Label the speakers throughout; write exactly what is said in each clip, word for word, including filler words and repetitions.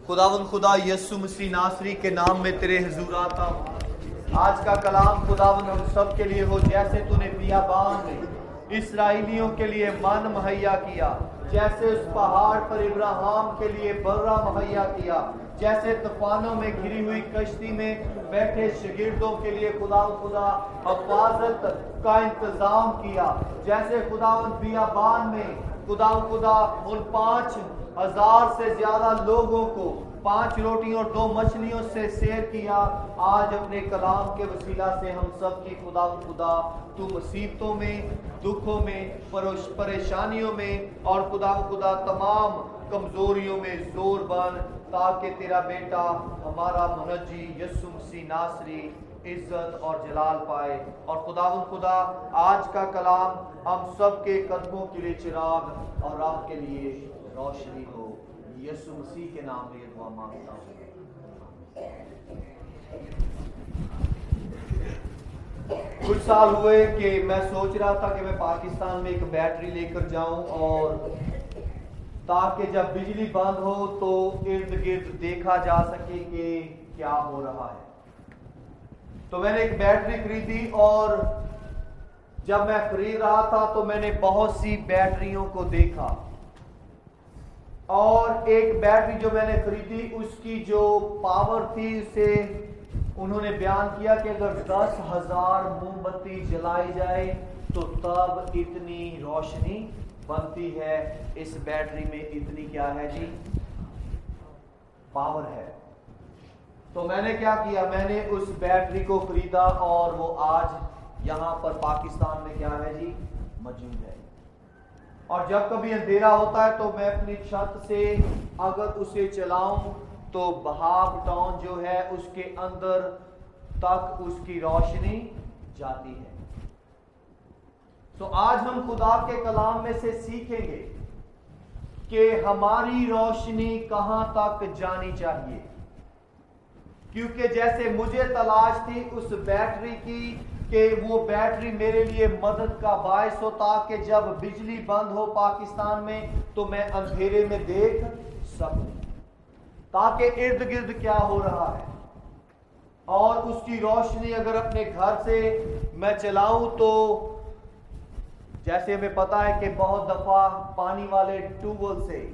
Speaker 1: خداوند خدا یسوع مسیح ناصری کے نام میں تیرے حضور آتا ہوں. آج کا کلام خداوند ہم سب کے لیے ہو، جیسے تو نے بیابان میں اسرائیلیوں کے لیے من مہیا کیا، جیسے اس پہاڑ پر ابراہیم کے لیے برہ مہیا کیا، جیسے طوفانوں میں گھری ہوئی کشتی میں بیٹھے شاگردوں کے لیے خدا خدا حفاظت کا انتظام کیا، جیسے خداوند بیابان میں خدا خدا ان پانچ ہزار سے زیادہ لوگوں کو پانچ روٹیوں اور دو مچھلیوں سے سیر کیا. آج اپنے کلام کے وسیلہ سے ہم سب کی خدا خدا تو مصیبتوں میں، دکھوں میں، پریشانیوں میں اور خدا خدا تمام کمزوریوں میں زور بن، تاکہ تیرا بیٹا ہمارا منجی یسوع مسیح ناصری عزت اور جلال پائے. اور خداوند خدا آج کا کلام ہم سب کے قدموں کے لیے چراغ اور راہ کے لیے روشنی ہو. یسوع مسیح کے نام میں یہ دعا مانگتا ہوں. کچھ سال ہوئے کہ میں سوچ رہا تھا کہ میں پاکستان میں ایک بیٹری لے کر جاؤں، اور تاکہ جب بجلی بند ہو تو ارد گرد دیکھا جا سکے کہ کیا ہو رہا ہے. تو میں نے ایک بیٹری خریدی، اور جب میں خرید رہا تھا تو میں نے بہت سی بیٹریوں کو دیکھا، اور ایک بیٹری جو میں نے خریدی اس کی جو پاور تھی اسے انہوں نے بیان کیا کہ اگر دس ہزار موم بتی جلائی جائے تو تب اتنی روشنی بنتی ہے. اس بیٹری میں اتنی کیا ہے جی؟ پاور ہے. تو میں نے کیا کیا، میں نے اس بیٹری کو خریدا، اور وہ آج یہاں پر پاکستان میں کیا ہے جی؟ موجود ہے. اور جب کبھی اندھیرا ہوتا ہے تو میں اپنی چھت سے اگر اسے چلاؤں تو بہاو ٹاؤن جو ہے اس کے اندر تک اس کی روشنی جاتی ہے. تو آج ہم خدا کے کلام میں سے سیکھیں گے کہ ہماری روشنی کہاں تک جانی چاہیے، کیونکہ جیسے مجھے تلاش تھی اس بیٹری کی کہ وہ بیٹری میرے لیے مدد کا باعث ہو، تاکہ جب بجلی بند ہو پاکستان میں تو میں اندھیرے میں دیکھ سکوں، تاکہ ارد گرد کیا ہو رہا ہے. اور اس کی روشنی اگر اپنے گھر سے میں چلاؤں تو جیسے ہمیں پتا ہے کہ بہت دفعہ پانی والے ٹیوب ویل سے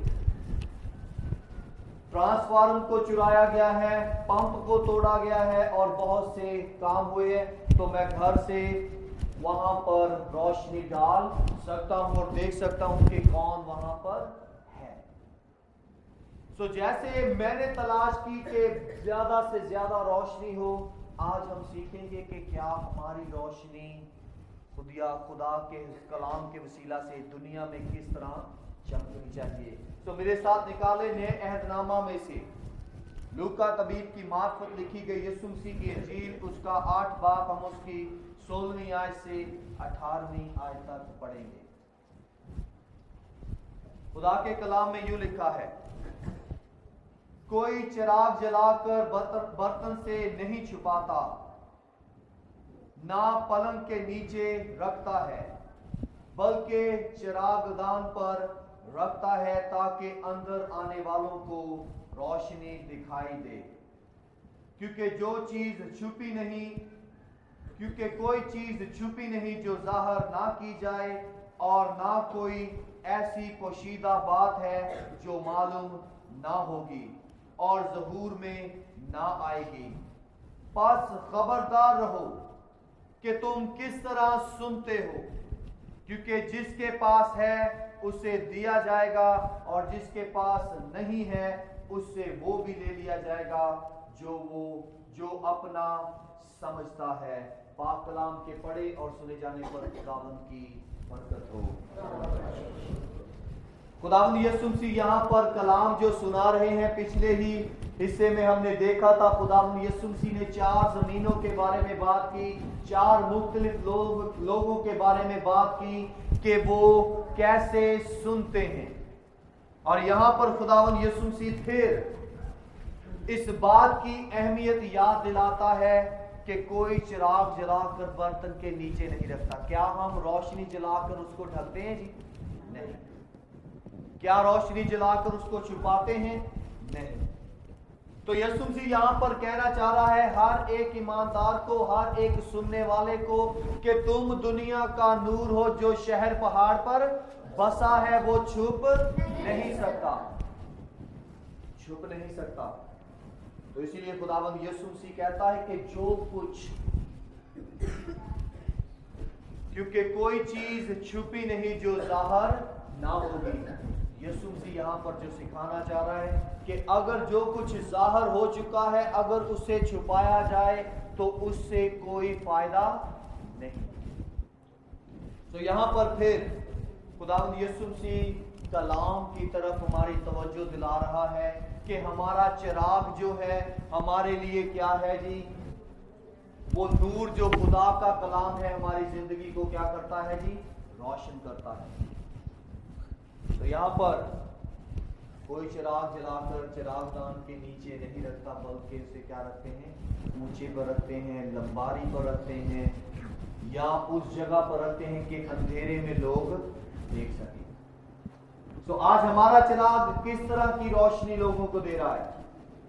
Speaker 1: ٹرانسفارمر کو چرایا گیا ہے، پمپ کو توڑا گیا ہے، اور بہت سے کام ہوئے ہیں، تو میں گھر سے وہاں پر روشنی ڈال سکتا ہوں اور دیکھ سکتا ہوں کہ کون وہاں پر ہے. تو جیسے میں نے تلاش کی کہ زیادہ سے زیادہ روشنی ہو، آج ہم سیکھیں گے کہ کیا ہماری روشنی خدا خدا کے کلام کے وسیلہ سے دنیا میں کس طرح چمکنی چاہیے. تو میرے ساتھ نکالے نئے عہد نامہ میں سے لوکا طبیب کی معرفت لکھی گئی یسوع مسیح کی انجیل، اس کا آٹھ باب، ہم اس کی سولہویں آیت سے اٹھارہویں آیت تک پڑھیں گے. خدا کے کلام میں یوں لکھا ہے، کوئی چراغ جلا کر برتن سے نہیں چھپاتا، نہ پلنگ کے نیچے رکھتا ہے، بلکہ چراغ دان پر رکھتا ہے تاکہ اندر آنے والوں کو روشنی دکھائی دے. کیونکہ جو چیز چھپی نہیں کیونکہ کوئی چیز چھپی نہیں جو ظاہر نہ کی جائے، اور نہ کوئی ایسی پوشیدہ بات ہے جو معلوم نہ ہوگی اور ظہور میں نہ آئے گی. پس خبردار رہو کہ تم کس طرح سنتے ہو، کیونکہ جس کے پاس ہے اسے دیا جائے گا، اور جس کے پاس نہیں ہے اس سے وہ بھی لے لیا جائے گا جو وہ جو اپنا سمجھتا ہے. پاک کلام کے پڑھے اور سنے جانے پر خداوند کی برکت ہو. خداوند یسوع مسیح یہاں پر کلام جو سنا رہے ہیں، پچھلے ہی حصے میں ہم نے دیکھا تھا خداوند یسوع مسیح نے چار زمینوں کے بارے میں بات کی، چار مختلف لوگ لوگوں کے بارے میں بات کی کہ وہ کیسے سنتے ہیں. اور یہاں پر خداوند یسوع مسیح پھر اس بات کی اہمیت یاد دلاتا ہے کہ کوئی چراغ جلا کر برتن کے نیچے نہیں رکھتا. کیا ہم روشنی جلا کر اس کو ڈھکتے ہیں جی؟ نہیں. کیا روشنی جلا کر اس کو چھپاتے ہیں؟ نہیں. تو یسوع مسیح یہاں پر کہنا چاہ رہا ہے ہر ایک ایماندار کو، ہر ایک سننے والے کو، کہ تم دنیا کا نور ہو، جو شہر پہاڑ پر بسا ہے وہ چھپ نہیں سکتا، چھپ نہیں سکتا۔ تو اسی لیے خداوند یسوع مسیح کہتا ہے کہ جو کچھ، کیونکہ کوئی چیز چھپی نہیں جو ظاہر نہ ہوگی۔ یسوع مسیح یہاں پر جو سکھانا چاہ رہا ہے کہ اگر جو کچھ ظاہر ہو چکا ہے اگر اسے چھپایا جائے تو اس سے کوئی فائدہ نہیں۔ تو یہاں پر پھر خداوند یسوع مسیح کلام کی طرف ہماری توجہ دلا رہا ہے کہ ہمارا چراغ جو ہے ہمارے لیے کیا ہے جی؟ وہ نور جو خدا کا کلام ہے ہماری زندگی کو کیا کرتا ہے جی؟ روشن کرتا ہے۔ تو یہاں پر کوئی چراغ جلا کر چراغ دان کے نیچے نہیں رکھتا، بلکہ اسے کیا رکھتے ہیں؟ اونچے پر رکھتے ہیں، لمباری پر رکھتے ہیں، یا اس جگہ پر رکھتے ہیں کہ اندھیرے میں لوگ دیکھ سکیں۔ تو آج ہمارا چراغ کس طرح کی روشنی لوگوں کو دے رہا ہے؟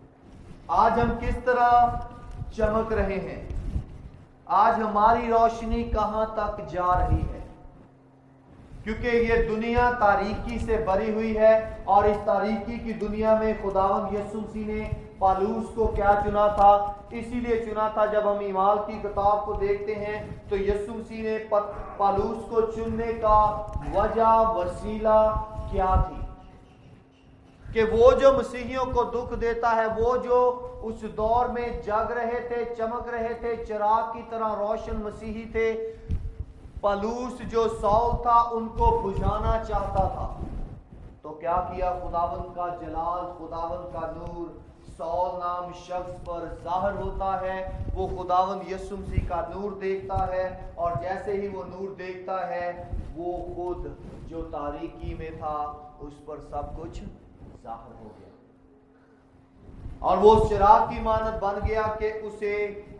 Speaker 1: آج ہم کس طرح چمک رہے ہیں؟ آج ہماری روشنی کہاں تک جا رہی ہے؟ کیونکہ یہ دنیا تاریکی سے بھری ہوئی ہے، اور اس تاریکی کی دنیا میں خداوند یسوع مسیح نے پالوس کو کیا چنا تھا؟ اسی لیے چنا تھا۔ جب ہم اعمال کی کتاب کو دیکھتے ہیں تو یسوع مسیح نے پالوس کو چننے کا وجہ، وسیلہ کیا تھی؟ کہ وہ جو مسیحیوں کو دکھ دیتا ہے، وہ جو اس دور میں جگ رہے تھے، چمک رہے تھے، چراغ کی طرح روشن مسیحی تھے، پالوس جو سول تھا ان کو بجھانا چاہتا تھا۔ تو کیا کیا؟ خداوند کا جلال، خداوند کا نور سول نام شخص پر ظاہر ہوتا ہے۔ وہ خداوند یسوع مسیح کا نور دیکھتا ہے، اور جیسے ہی وہ نور دیکھتا ہے وہ خود جو تاریکی میں تھا اس پر سب کچھ ظاہر ہو گیا، اور وہ چراغ کی مانند بن گیا کہ اسے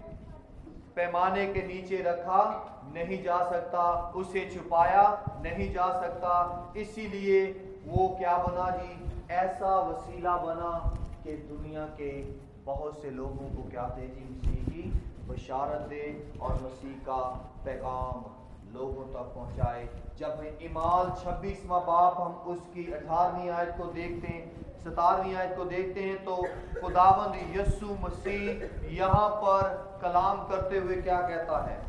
Speaker 1: پیمانے کے نیچے رکھا نہیں جا سکتا، اسے چھپایا نہیں جا سکتا۔ اسی لیے وہ کیا بنا جی؟ ایسا وسیلہ بنا کہ دنیا کے بہت سے لوگوں کو کیا دے جی؟ مسیح کی بشارت دے، اور مسیح کا پیغام لوگوں تک پہنچائے۔ جب اعمال چھبیسواں باب ہم اس کی اٹھارہویں آیت کو دیکھتے ہیں، ستارویں آیت کو دیکھتے ہیں، تو خداوند یسوع مسیح یہاں پر کلام کرتے ہوئے کیا کہتا ہے؟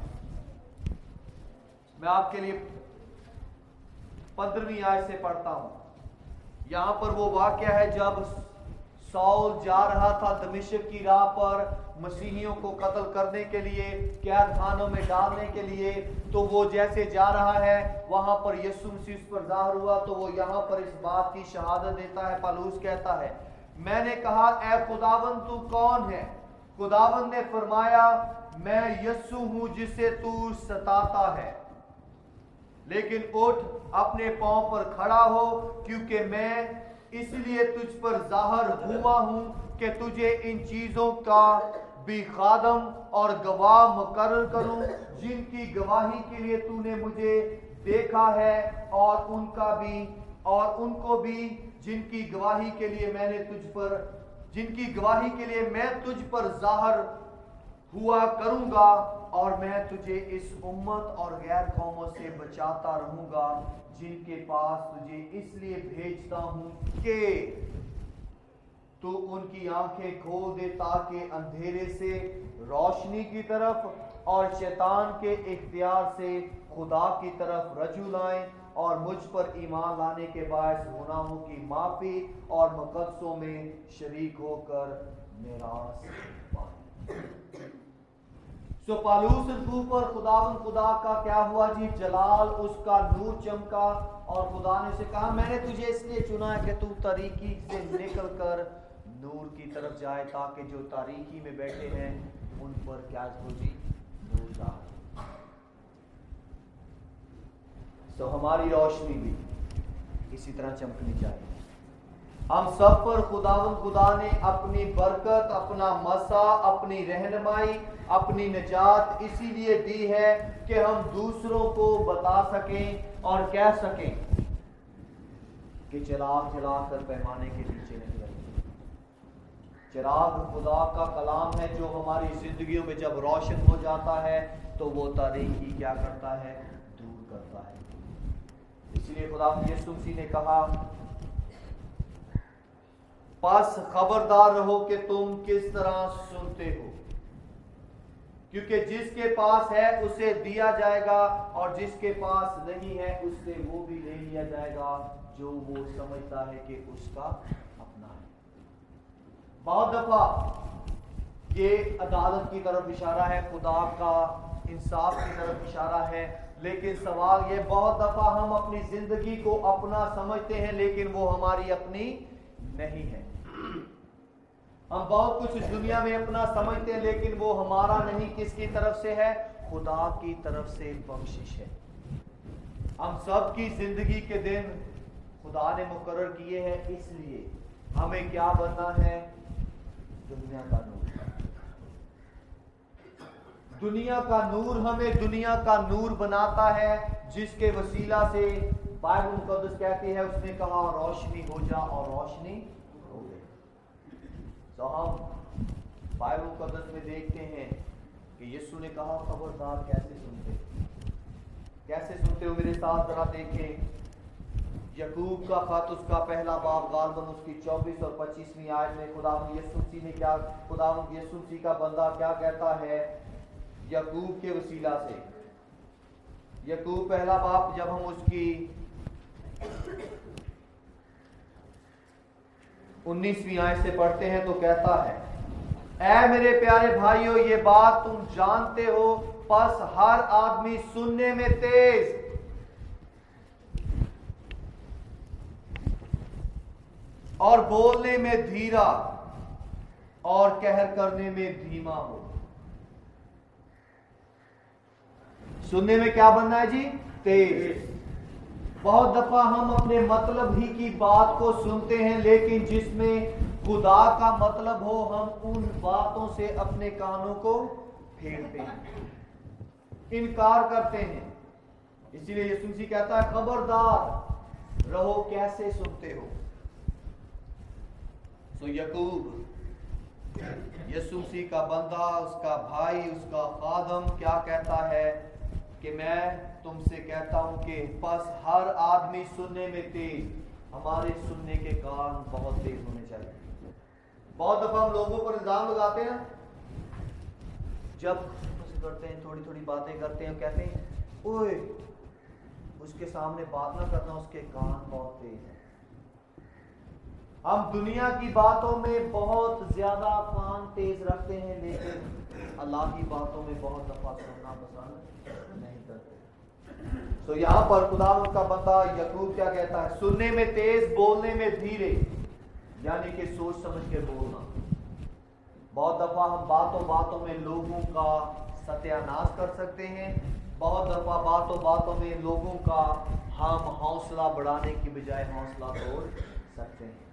Speaker 1: میں آپ کے لیے پندرہویں آیت سے پڑھتا ہوں۔ یہاں پر وہ واقعہ ہے جب سول جا رہا تھا دمشق کی راہ پر مسیحیوں کو قتل کرنے کے لیے، قید خانوں میں ڈالنے کے لیے۔ تو وہ جیسے جا رہا ہے وہاں پر یسوع مسیح اس پر ظاہر ہوا، تو وہ یہاں پر اس بات کی شہادت دیتا ہے۔ پالوس کہتا ہے، میں نے کہا اے خداوند تو کون ہے؟ خداوند نے فرمایا، میں یسوع ہوں جسے تو ستاتا ہے، لیکن اٹھ اپنے پاؤں پر کھڑا ہو، کیونکہ میں اس لیے تجھ پر ظاہر ہوا ہوں کہ تجھے ان چیزوں کا بھی خادم اور گواہ مقرر کروں، جن کی گواہی کے لیے تو نے مجھے دیکھا ہے، اور ان کا بھی اور ان کو بھی جن کی گواہی کے لیے میں نے تجھ پر جن کی گواہی کے لیے میں تجھ پر ظاہر ہوا کروں گا، اور میں تجھے اس امت اور غیر قوموں سے بچاتا رہوں گا جن کے پاس تجھے اس لیے بھیجتا ہوں کہ تو ان کی آنکھیں کھول دے، تاکہ اندھیرے سے روشنی کی طرف اور شیطان کے اختیار سے خدا کی طرف رجوع لائیں، اور مجھ پر ایمان لانے کے باعث گناہوں کی معافی اور مقدسوں میں شریک ہو کر میراث پائیں۔ سو پالوس کے پر خداوند خدا کا کیا ہوا جی؟ جلال، اس کا نور چمکا، اور خدا نے سے کہا میں نے تجھے اس لیے چنا ہے کہ تو تاریکی سے نکل کر نور کی طرف جائے، تاکہ جو تاریکی میں بیٹھے ہیں ان پر کیا ہو جی؟ نور ظاہر۔ سو ہماری روشنی بھی اسی طرح چمکنی چاہیے۔ ہم سب پر خداوند خدا نے اپنی برکت، اپنا مسا، اپنی رہنمائی، اپنی نجات اسی لیے دی ہے کہ ہم دوسروں کو بتا سکیں اور کہہ سکیں کہ چراغ جلا کر پیمانے کے نیچے نہیں رکھیں۔ چراغ خدا کا کلام ہے جو ہماری زندگیوں میں جب روشن ہو جاتا ہے تو وہ تاریکی کیا کرتا ہے؟ دور کرتا ہے۔ اس لیے خدا یسوع مسیح نے کہا پس خبردار رہو کہ تم کس طرح سنتے ہو، کیونکہ جس کے پاس ہے اسے دیا جائے گا اور جس کے پاس نہیں ہے اس سے وہ بھی لے لیا جائے گا جو وہ سمجھتا ہے کہ اس کا اپنا ہے۔ بہت دفعہ یہ عدالت کی طرف اشارہ ہے، خدا کا انصاف کی طرف اشارہ ہے، لیکن سوال یہ بہت دفعہ ہم اپنی زندگی کو اپنا سمجھتے ہیں لیکن وہ ہماری اپنی نہیں ہے۔ ہم بہت کچھ اس دنیا میں اپنا سمجھتے ہیں لیکن وہ ہمارا نہیں، کس کی طرف سے ہے؟ خدا کی طرف سے بخشش ہے۔ ہم سب کی زندگی کے دن خدا نے مقرر کیے ہیں، اس لیے ہمیں کیا بننا ہے؟ دنیا کا نور۔ دنیا کا نور ہمیں دنیا کا نور بناتا ہے، جس کے وسیلہ سے بائبل مقدس کہتی ہے اس نے کہا روشنی ہو جا اور روشنی ہو گئی۔ تو ہم بائبل مقدس میں دیکھتے ہیں کہ یسوع نے کہا خبردار کیسے سنتے کیسے سنتے ہو؟ میرے ساتھ ذرا دیکھیں یعقوب کا خط، اس کا پہلا باب غالباً اس کی چوبیس اور پچیسویں آیت میں خدا یسوع مسیح نے کیا خدا یسوع مسیح کا بندہ کیا کہتا ہے یعقوب کے وسیلہ سے؟ یعقوب پہلا باب جب ہم اس کی انیسویں آیت سے پڑھتے ہیں تو کہتا ہے اے میرے پیارے بھائیو یہ بات تم جانتے ہو، پس ہر آدمی سننے میں تیز اور بولنے میں دھیرا اور قہر کرنے میں دھیما ہو۔ سننے میں کیا بننا ہے جی؟ تیز۔ بہت دفعہ ہم اپنے مطلب ہی کی بات کو سنتے ہیں لیکن جس میں خدا کا مطلب ہو ہم ان باتوں سے اپنے کانوں کو پھیرتے ہیں، انکار کرتے ہیں۔ اسی لیے یسوع مسیح کہتا ہے خبردار رہو کیسے سنتے ہو۔ تو یعقوب یسوع مسیح کا بندہ، اس کا بھائی، اس کا خادم کیا کہتا ہے کہ میں تم سے کہتا ہوں کہ پس ہر آدمی سننے میں تیز، ہمارے سننے کے کان بہت تیز ہونے چاہیے۔ بہت دفعہ ہم لوگوں پر الزام لگاتے ہیں، جب کرتے ہیں تھوڑی تھوڑی باتیں کرتے ہیں، کہتے ہیں اوئے اس کے سامنے بات نہ کرنا، اس کے کان بہت تیز ہیں۔ ہم دنیا کی باتوں میں بہت زیادہ کان تیز رکھتے ہیں لیکن اللہ کی باتوں میں بہت دفعہ سننا پسند نہیں کرتے۔ تو یہاں پر خدا کا بندہ یعقوب کیا کہتا ہے؟ سننے میں تیز، بولنے میں دھیرے، یعنی کہ سوچ سمجھ کے بولنا۔ بہت دفعہ ہم باتوں باتوں میں لوگوں کا ستیہ ناش کر سکتے ہیں، بہت دفعہ باتوں باتوں میں لوگوں کا ہم حوصلہ بڑھانے کی بجائے حوصلہ توڑ سکتے ہیں۔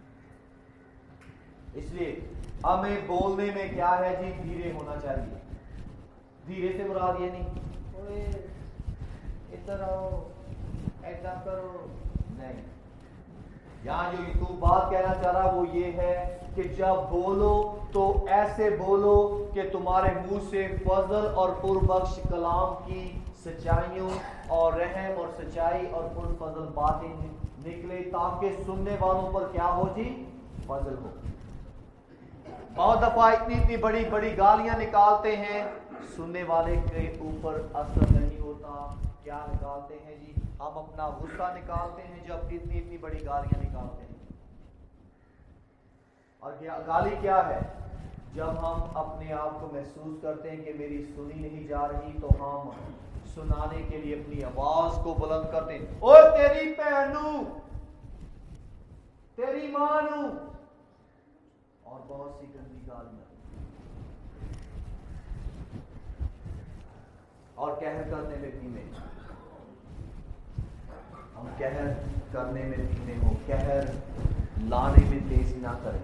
Speaker 1: اس لیے ہمیں بولنے میں کیا ہے جی؟ دھیرے ہونا چاہیے۔ دھیرے سے مراد یہ نہیں اوئے ادھر آؤ ایسا کرو، نہیں۔ یہاں جو یعقوب بات کہنا چاہ رہا وہ یہ ہے کہ جب بولو تو ایسے بولو کہ تمہارے منہ سے فضل اور پربخش کلام کی سچائیوں اور رحم اور سچائی اور پرفضل باتیں نکلے تاکہ سننے والوں پر کیا ہو جی؟ فضل ہو۔ بہت دفعہ اتنی اتنی بڑی بڑی گالیاں نکالتے ہیں، سننے والے کے اوپر اثر نہیں ہوتا۔ کیا نکالتے ہیں جی؟ ہم اپنا غصہ نکالتے ہیں جب اتنی اتنی بڑی گالیاں نکالتے ہیں۔ اور گالی کیا ہے؟ جب ہم اپنے آپ کو محسوس کرتے ہیں کہ میری سنی نہیں جا رہی تو ہم سنانے کے لیے اپنی آواز کو بلند کرتے ہیں، اوہ تیری بہنوں، تیری مانوں، اور بہت سی گندی گالیاں، اور قہر کرنے میں دھیمے۔ ہم قہر کرنے میں دھیمے ہو، قہر لانے میں تیزی نہ کریں،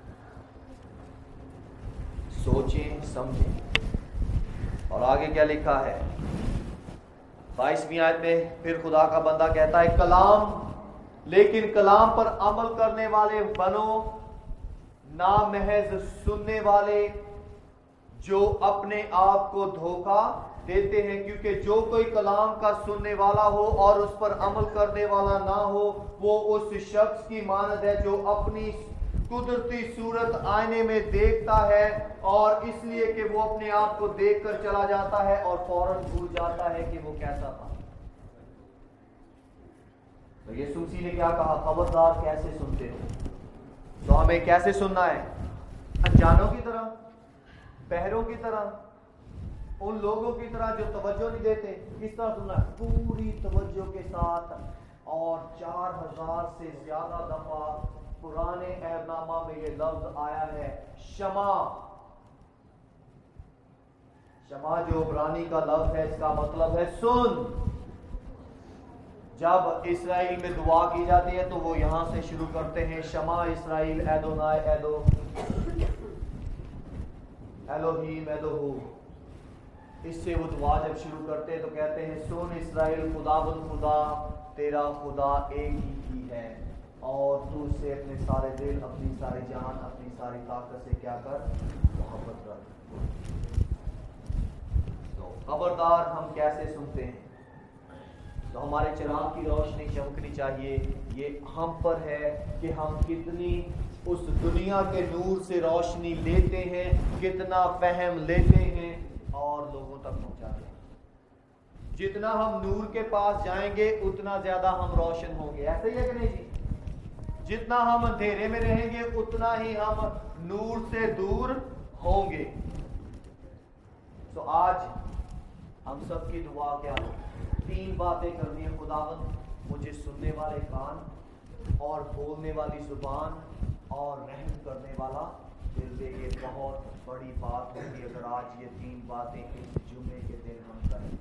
Speaker 1: سوچیں سمجھیں۔ اور آگے کیا لکھا ہے بائیسویں آیت میں؟ پھر خدا کا بندہ کہتا ہے کلام لیکن کلام پر عمل کرنے والے بنو، ना महज सुनने वाले जो अपने आप को धोखा देते हैं, क्योंकि जो कोई कलाम का सुनने वाला हो और उस पर अमल करने वाला ना हो, वो उस शख्स की मानद है जो अपनी कुदरती सूरत आईने में देखता है और इसलिए कि वो अपने आप को देखकर चला जाता है और फौरन भूल जाता है कि वो कैसा था। तो यीशु मसीह ने क्या कहा? खबरदार कैसे सुनते हो। तो हमें कैसे सुनना है? अनजानों की तरह, बहरों की तरह, उन लोगों की तरह जो तवज्जो नहीं देते। किस तरह सुनना है? पूरी तवज्जो के साथ। और चार हजार से ज्यादा दफा पुराने अहदनामा में ये लफ्ज आया है शमा। शमा जो इब्रानी का लफ्ज है, इसका मतलब है सुन। जब इस्राएल में दुआ की जाती है तो वो यहां से शुरू करते हैं, शमा इस्राएल एदोनाय एदो एलोहीम एलोहू। इससे वो दुआ जब शुरू करते हैं तो कहते हैं सुन इस्राएल, खुदावंद खुदा तेरा खुदा एक ही की है और तू उससे अपने सारे दिल, अपनी सारी जान, अपनी सारी ताकत से क्या कर? मोहब्बत कर। तो खबरदार हम कैसे सुनते हैं? तो हमारे चिराग की रोशनी चमकनी चाहिए। ये हम पर है कि हम कितनी उस दुनिया के नूर से रोशनी लेते हैं, कितना फहम लेते हैं और लोगों तक पहुंचाते हैं। जितना हम नूर के पास जाएंगे उतना ज्यादा हम रोशन होंगे। ऐसे ही है कि नहीं जी? जितना हम अंधेरे में रहेंगे उतना ही हम नूर से दूर होंगे। तो आज हम सब की दुआ क्या है? तीन बातें करनी है। खुदावंद मुझे सुनने वाले कान और बोलने वाली जुबान और रहम करने वाला दिल दे। ये बहुत बड़ी बात होगी अगर आज ये तीन बातें इस जुमे के दिन हम करें।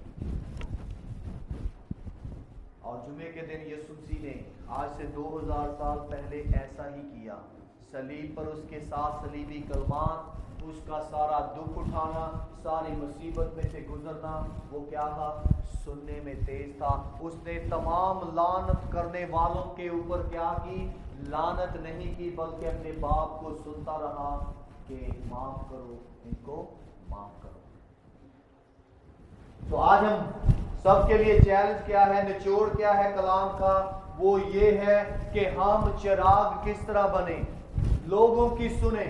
Speaker 1: और जुमे के दिन यीशु मसीह ने आज से दो हज़ार साल पहले ऐसा ही किया। सलीब पर उसके साथ सलीबी कलमात, उसका सारा दुख उठाना, सारी मुसीबत में से गुजरना, वो क्या था? सुनने में तेज था। उसने तमाम लानत करने वालों के ऊपर क्या की? लानत नहीं की, बल्कि अपने बाप को सुनता रहा कि माफ करो, इनको माफ करो। तो आज हम सबके लिए चैलेंज क्या है, निचोड़ क्या है कलाम का? वो ये है कि हम चिराग किस तरह बने, लोगों की सुने।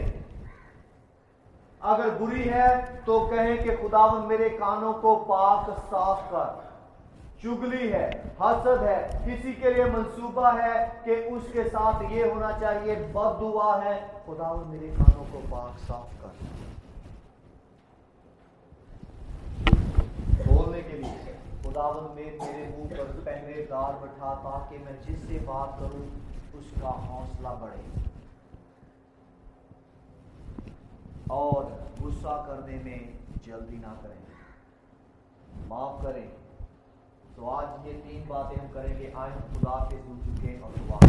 Speaker 1: अगर बुरी है तो कहें कि खुदावंद मेरे कानों को पाक साफ कर। चुगली है, हसद है, किसी के लिए मंसूबा है कि उसके साथ ये होना चाहिए, बददुआ है, खुदावंद मेरे कानों को पाक साफ कर। बोलने के लिए खुदावंद में मेरे मुंह पर पहरेदार बैठा ताकि मैं जिससे बात करूं उसका हौसला बढ़े और गुस्सा करने में जल्दी ना करें, माफ करें। तो आज ये तीन बातें हम करेंगे। आज हम खुदा के झुके और दुआ।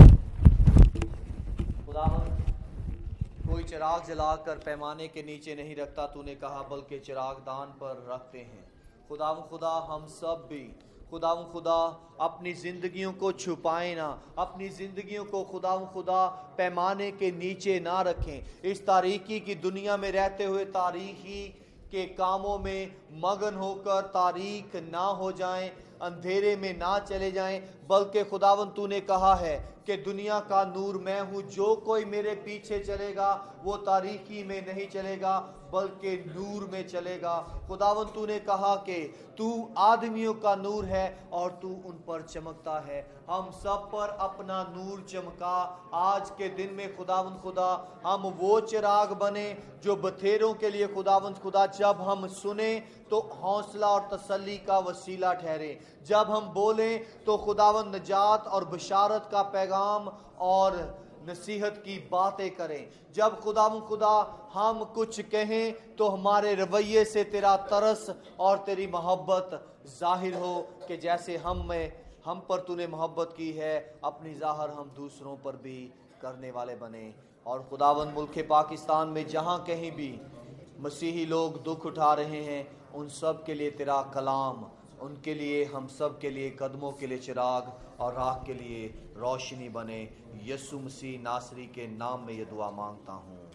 Speaker 1: खुदावंद कोई चिराग जलाकर पैमाने के नीचे नहीं रखता, तूने कहा, बल्कि चिराग दान पर रखते हैं। खुदावंद खुदा हम सब भी खुदावंद खुदा अपनी जिंदगियों को छुपाएं ना, अपनी जिंदगियों को खुदावंद खुदा पैमाने के नीचे ना रखें। इस तारीकी की दुनिया में रहते हुए तारीखी के कामों में मगन होकर तारीख ना हो जाएं, अंधेरे में ना चले जाएं, बल्कि खुदावंद तूने कहा है कि दुनिया का नूर मैं हूँ, जो कोई मेरे पीछे चलेगा वो तारीकी में नहीं चलेगा बल्कि नूर में चलेगा। खुदावंद तूने कहा कि तू आदमियों का नूर है और तू उन पर चमकता है। हम सब पर अपना नूर चमका आज के दिन में खुदावंद खुदा। हम वो चिराग बने जो बथेरों के लिए खुदावंद खुदा जब हम सुने तो हौसला और तसल्ली का वसीला ठहरे, जब हम बोलें तो खुदावंद निजात और बशारत का पैगाम और नसीहत की बातें करें, जब खुदावंद खुदा हम कुछ कहें तो हमारे रवैये से तेरा तरस और तेरी मोहब्बत जाहिर हो कि जैसे हम में हम पर तूने मोहब्बत की है अपनी ज़ाहिर हम दूसरों पर भी करने वाले बने। और खुदावंद मुल्क पाकिस्तान में जहाँ कहीं भी मसीही लोग दुख उठा रहे हैं उन सब के लिए तेरा कलाम, उनके लिए हम सब के लिए कदमों के लिए चिराग और राह के लिए रोशनी बने। यीशु मसीह नासरी के नाम में ये दुआ मांगता हूँ।